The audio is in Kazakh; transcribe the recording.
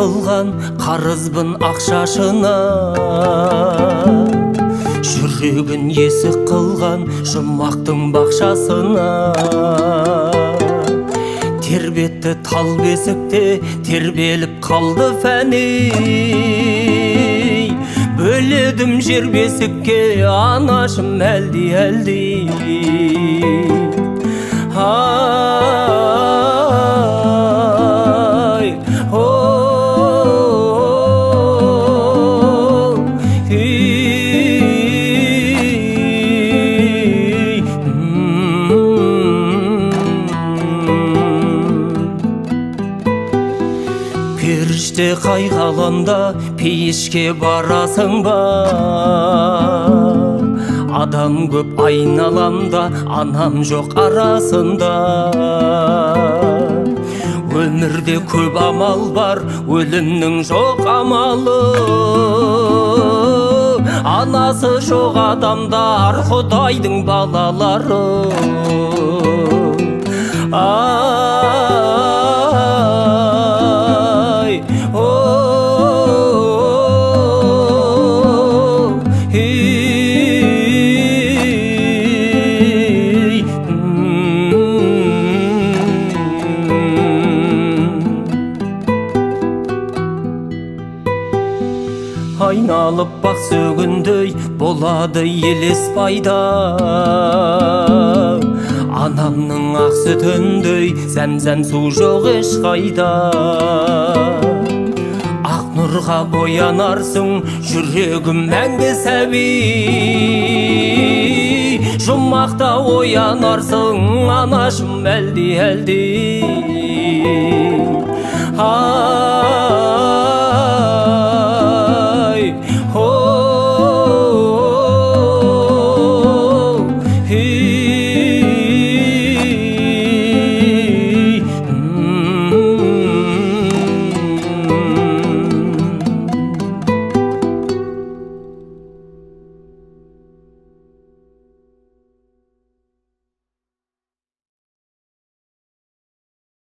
қылған қарызбын ақшашына, жүрегін есік қылған жұмақтың бақшасына. Тербетті тал бесікте тербеліп қалды фәни, бөледім жер бесікке анашым әлди. Періште қайғаланда пейішке барасың ба? Адам көп айналамда, анам жоқ арасында. Өмірде көп амал бар, өлімнің жоқ амалы. Анасы жоқ адамдар, Құдайдың балалары. Айналып бақ сөгіндей болады елес пайда, анамның ақ сүтіндей зәм-зәм су жоқ ешқайда. Ақ нұрға боянарсың, жүрегім мәңгі сәби, жұмақта оянарсың, анашым әлди.